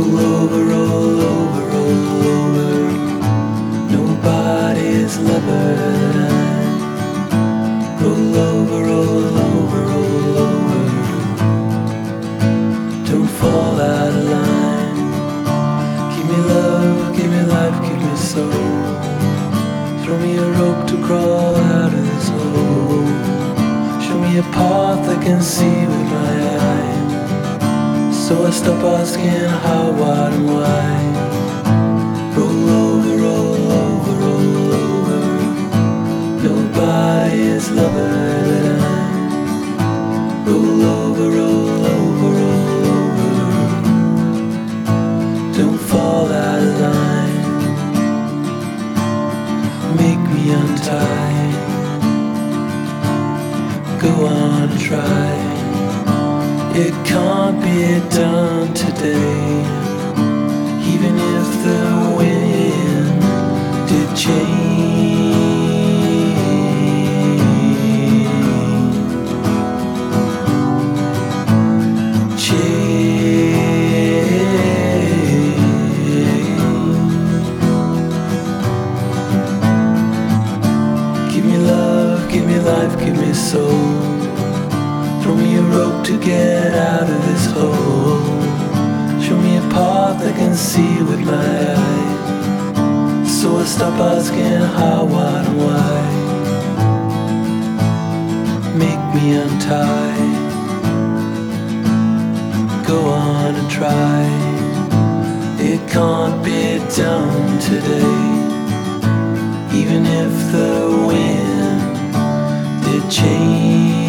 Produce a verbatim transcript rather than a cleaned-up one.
Roll over, roll over, roll over. Nobody's lover than I. Roll over, roll over, roll over. Don't fall out of line. Give me love, give me life, give me soul. Throw me a rope to crawl out of this hole. Show me a path I can see with my eyes. So I stop asking how, what, and why. Roll over, roll over, roll over. Nobody is lover than I. Roll over, roll over, roll over. Don't fall out of line. Make me untie. Go on, try. It can't be done today. Even if the wind did change. Give me love, give me life, give me soul. Throw me a rope to get out of this hole. Show me a path I can see with my eyes. So I stop asking how, what, and why. Make me untie. Go on and try. It can't be done today. Even if the wind did change.